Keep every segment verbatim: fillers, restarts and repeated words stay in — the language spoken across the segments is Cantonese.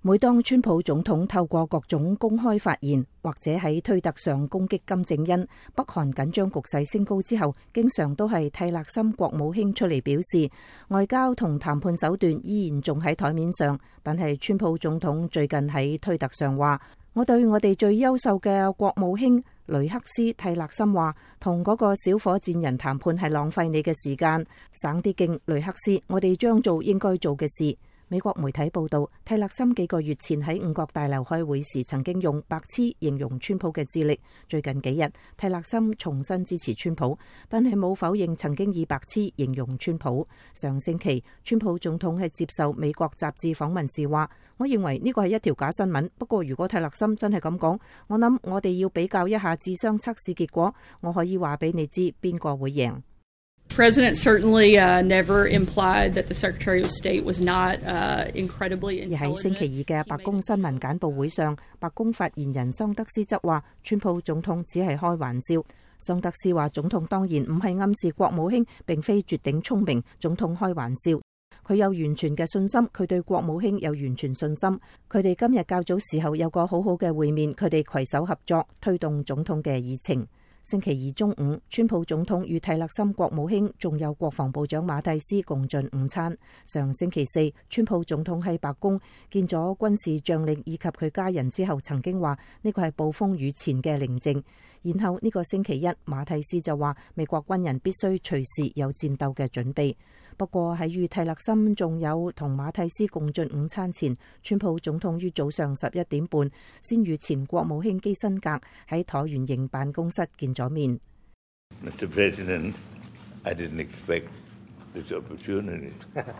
每當川普總統透過各種公開發言或者喺推特上攻擊金正恩，北韓緊張局勢升高之後，經常都係蒂勒森國務卿出嚟表示，外交同談判手段依然仲喺台面上。但係川普總統最近喺推特上話，我對我哋最優秀嘅國務卿雷克斯蒂勒森話，同嗰個小火箭人談判係浪費你嘅時間，省啲勁，雷克斯，我哋將做應該做嘅事。美國媒體報道，蒂勒森幾個月前喺五角大樓開會時曾經用白痴形容川普嘅智力。最近幾日，蒂勒森重新支持川普，但係冇否認曾經以白痴形容川普。上星期，川普總統係接受美國雜誌訪問時話，我認為呢個係一條假新聞，不過如果蒂勒森真係咁講，我諗我哋要比較一下智商測試結果，我可以話俾你知邊個會贏。 President certainly uh, never implied that the Secretary of State was not uh, incredibly intelligent. 而喺星期二嘅白宮新聞簡報會上，白宮發言人桑德斯則話，川普總統只係開玩笑。桑德斯話，總統當然唔係暗示國務卿並非絕頂聰明，總統開玩笑。佢有完全嘅信心，佢對國務卿有完全信心。佢哋今日較早時候有個好好嘅會面，佢哋攜手合作推動總統嘅議程。星期二中午，川普總統與蒂勒森國務卿仲有國防部長馬蒂斯共進午餐。上星期四，川普總統喺白宮見咗軍事將領以及佢家人之後，曾經話呢個係暴風雨前嘅寧靜。然後呢個星期一，馬蒂斯就話美國軍人必須隨時有戰鬥嘅準備。不過喺與蒂勒森仲有同馬蒂斯共進午餐前，川普總統於早上十一點半先與前國務卿基辛格喺橢圓形辦公室見咗面。 Mister President, I didn't expect this opportunity.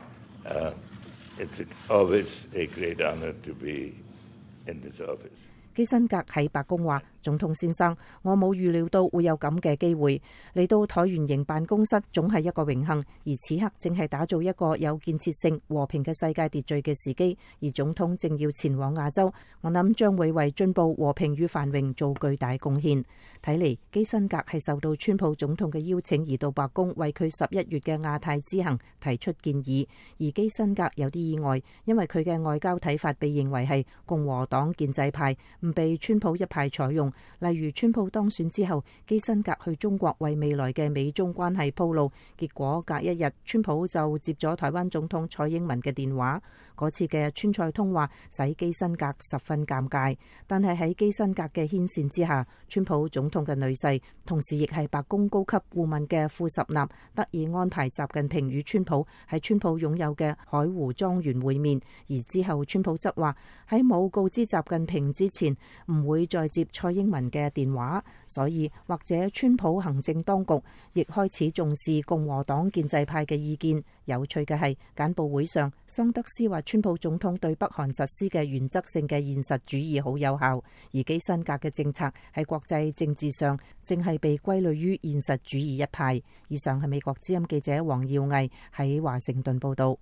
Uh, it's always a great honor to be in this office. 基辛格喺白宮話，總統先生，我冇預料到會有咁嘅機會嚟到橢圓形辦公室，總係一個榮幸。而此刻正係打造一個有建設性、和平嘅世界秩序嘅時機，而總統正要前往亞洲，我諗將會為進步、和平與繁榮做巨大貢獻。睇嚟基辛格係受到川普總統嘅邀請而到白宮，為佢十一月嘅亞太之行提出建議。而基辛格有啲意外，因為佢嘅外交睇法被認為係共和黨建制派，唔被川普一派採用。例如川普當選之後，基辛格去中國為未來嘅美中關係鋪路，結果隔一日川普就接咗台灣總統蔡英文嘅電話。嗰次嘅川蔡通話使基辛格十分尷尬，但係喺基辛格嘅牽線之下，川普總統嘅女婿，同時亦係白宮高級顧問嘅庫什納得以安排習近平與川普喺川普擁有嘅海湖莊園會面。而之後川普則話喺冇告知習近平之前唔會再接蔡英文嘅電話，所以或者川普行政當局亦開始重視共和黨建制派嘅意見。有趣嘅係，簡報會上，桑德斯話川普總統對北韓實施嘅原則性嘅現實主義好有效，而基辛格嘅政策喺國際政治上正係被歸類於現實主義一派。以上係美國之音記者黃耀毅喺華盛頓報道。